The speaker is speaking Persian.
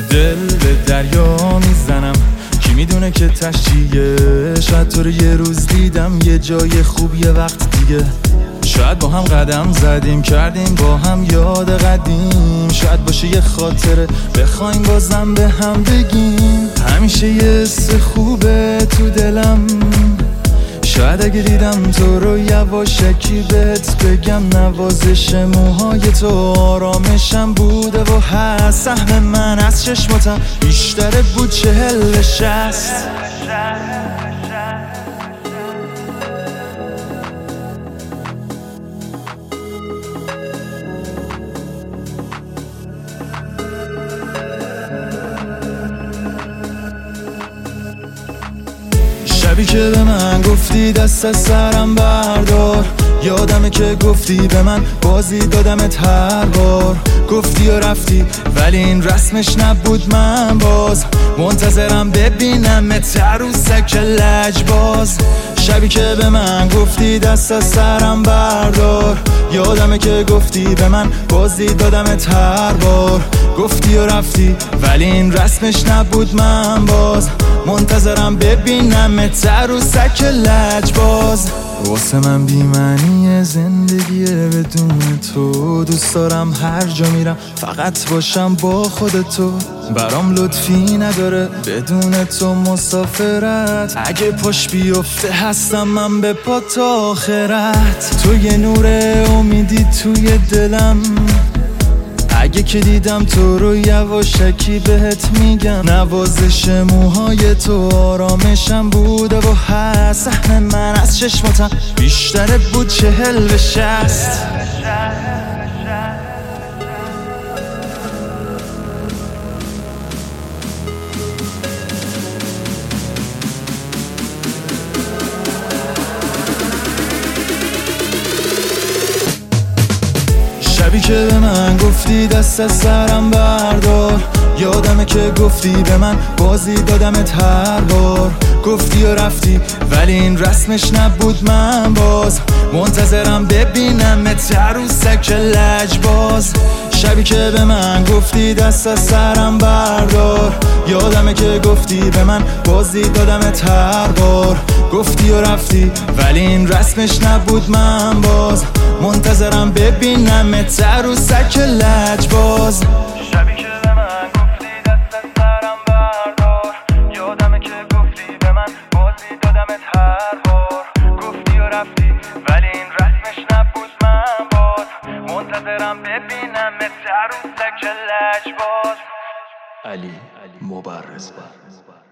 دل به دریا میزنم، کی میدونه که تشتیه. شاید تو رو یه روز دیدم یه جای خوب یه وقت دیگه. شاید با هم قدم زدیم کردیم با هم یاد قدیم. شاید باشه یه خاطره بخوایم بازم به هم بگیم. همیشه یه حس خوبه تو دلم. شاید اگه دیدم تو رو یواشکی بهت بگم نوازش موهای تو آرامشم بوده و هست. سهم من از چشماتم بیشتره بود 40 به 60. شبی که به من گفتی دست از سرم بردار، یادمه که گفتی به من بازی دادمت هر بار. گفتی و رفتی ولی این رسمش نبود، من باز منتظرم ببینمت عروسک لجباز. شبی که به من گفتی دست از سرم بردار، یادمه که گفتی به من بازی دادمت هر بار. گفتی و رفتی ولی این رسمش نبود، من باز منتظرم ببینمت عروسک لجباز. واسه من بی‌معنی زندگیه بدون تو. دوست دارم هر جا میرم فقط باشم با خودتو. برام لطفی نداره بدون تو مسافرت. اگه پاش بیفته هستم من به پا تا آخرت. تو یه نور امیدی توی دلم. اگه که دیدم تو رو یواشکی بهت میگم نوازش موهای تو آرامشم بوده و هست. سهم من از چشماتم بیشتره بود 40 به 60. شبی که به من گفتی دست از سرم بردار، یادمه که گفتی به من بازی دادمت هر بار. گفتی و رفتی ولی این رسمش نبود، من باز منتظرم ببینمت عروسک لجباز. شبی که به من گفتی دست از سرم بردار، یادمه که گفتی به من بازی دادمت هر بار. گفتی و رفتی ولی این رسمش نبود، من باز منتظرم ببینمت عروسک لجباز. شبی که به من گفتی دست از سرم بردار، یادمه که گفتی به من بازی دادمت هر بار. گفتی و رفتی ولی این رسمش نبود، من باز منتظرم ببینمت عروسک لجباز. علی مبرز.